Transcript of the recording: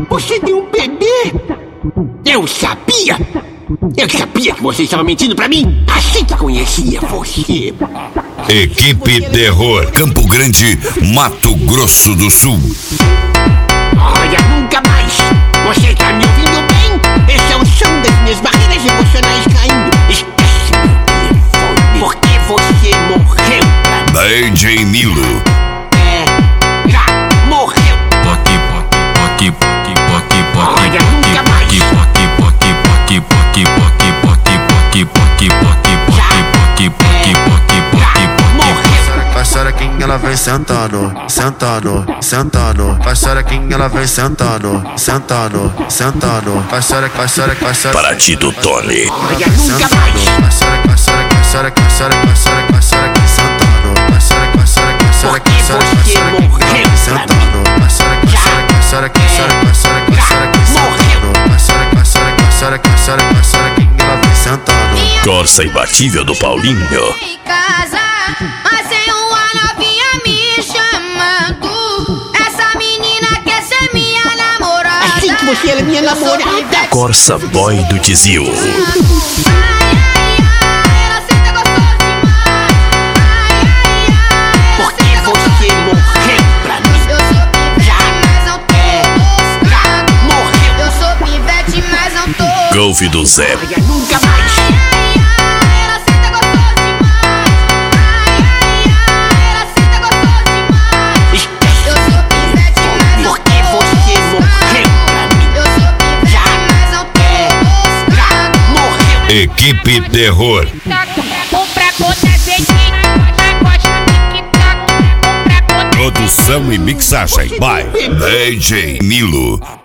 Você tem um bebê? Eu sabia! Eu sabia que você estava mentindo pra mim! Assim que conhecia você! Equipe Terror, Campo Grande, Mato Grosso do Sul. Olha, nunca mais! Você tá me ouvindo bem? Esse é o som das minhas barreiras emocionais caindo! Esquece meu telefone! Porque você morreu pra mim! DJ Milo. Já morreu! Olha, nunca mais! Vai xerequinha, ela vem sentando, sentando, sentando. Vai xerequinha, ela vem sentando, sentando, sentando. Vai xereque, vai xereque, vai xereque. Para Tito Tony. Olha, nunca mais! Vai xereque, vai xereque, vai xereque, vai xereque, vai xereque, vai xereque, sentando. Vai xereque, vai xereque, vai xereque, vai xereque, vai xereque, vai sentando. Vai xereque, vai xereque, vai xereque, vai xereque, vai xereque, vai xereque, sentando. Vai xereque, vai xereque, vai xereque, vai xereque, vai xereque, ela vem sentando. Corsa imbatível do Paulinho. Em casa, mas tem uma novinha me chamando. Essa menina quer ser minha namorada. Assim que você era minha namorada! Corsa Boy do Tizil. Ai, ai, ai, ela senta gostoso demais. Ai, ai, ai, ela Porque senta gostoso você morreu pra mim! Eu sou pivete, mas não tô gostando. Morreu! Eu sou pivete, mas não tô. Golf do Zé. Olha, nunca mais! Ai, ai, ela senta gostoso demais. Ai, ai, ai, ela senta gostoso demais. Esquece Eu sou pivete, mas não porque você morreu pra mim! Eu sou pivete, mas não tô gostando. Morreu! Equipe Terror. Compra conta azedinha, gosta no TikTok. Compra conta. Produção e mixagem by DJ Milo.